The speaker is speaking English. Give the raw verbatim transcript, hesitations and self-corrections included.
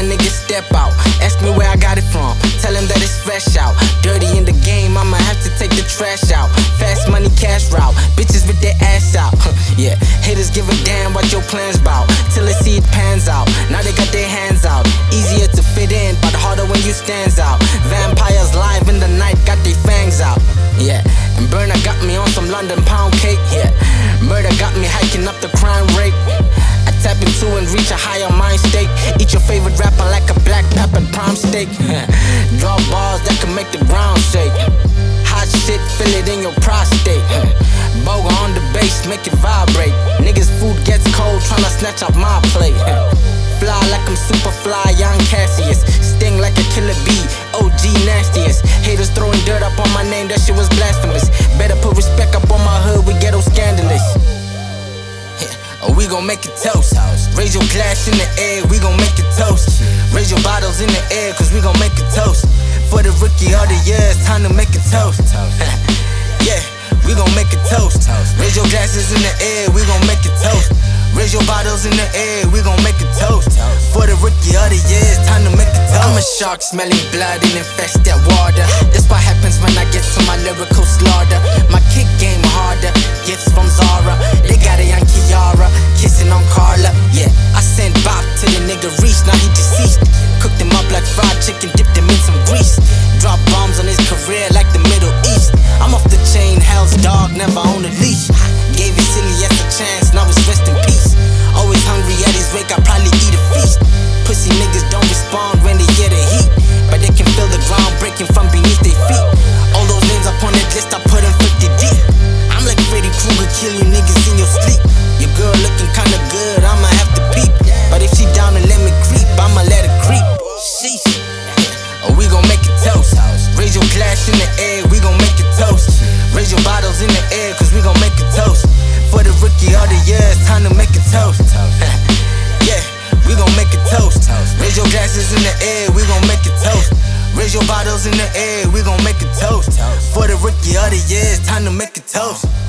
a nigga step out. Ask me where I got it from, tell him that it's fresh out. Dirty in the game, I'ma have to take the trash out. Fast money, cash route, bitches with their ass out. Yeah, haters give a damn what your plans bout, till they see it pans out. Now they got their hands out, easier to fit in, but harder when you stands out. Vampires live in the night, got their fangs out. Yeah, and Burner got me on some London pound cake. Yeah, murder got me hiking up the crime rate. I tap into and reach a higher mind state. Eat your favorite rapper like a black pepper prime steak. Draw balls that can make the ground shake. Hot shit, feel it in your prostate. Boga on the bass, make it vibrate. Niggas food gets cold, tryna snatch off my plate. Fly like I'm super fly, young Cassius. Sting like a killer bee, O G nastiest. Haters throwing dirt up on my name, that shit was blasphemous. Better put respect up on my hood, we ghetto scandalous. Oh, we gon' make it toast. Raise your glass in the air, we gon' make it toast. Raise your bottles in the air, cause we gon' make it toast. For the rookie of the year, it's time to make it toast. Yeah, we gon' make it toast. Raise your glasses in the air, we gon' make it toast. Raise your bottles in the air, we gon' make it toast. For the rookie of the year, it's time to make it toast. I'm a shark smelling blood and infest that water. That's what happens when I get to my lyrical slaughter. My kick game harder, gifts from Zara. They got a young Kiara, kissing on Carla. Yeah, I sent Bob to the nigga Reese, now he deceased. Cooked him up like fried chicken, dipped him in some grease. Drop bombs on his career like the Middle East. I'm off the chain, hell's dog, never on a leash. Gave his silly ass a chance, now it's rest in peace. Always hungry at his wake, I probably eat a feast. Pussy niggas don't respond when they hear the heat, but they can feel the ground breaking from beneath their feet. All those names up on that list, I put them fifty deep. I'm like Freddy Krueger, kill you niggas in your sleep. Your girl looking kinda good, I'ma have to peep. But if she down and let me creep, I'ma let her creep. Sheesh. Oh, we gon' make it toast. Raise your glass in the air, we gon' make it toast. Raise your bottles in the air, cause we gon' make it toast. For the rookie of the year, it's time to make it toast. Yeah, we gon' make it toast. Raise your glasses in the air, we gon' make it toast. Raise your bottles in the air, we gon' make it toast. For the rookie of the year, it's time to make it toast.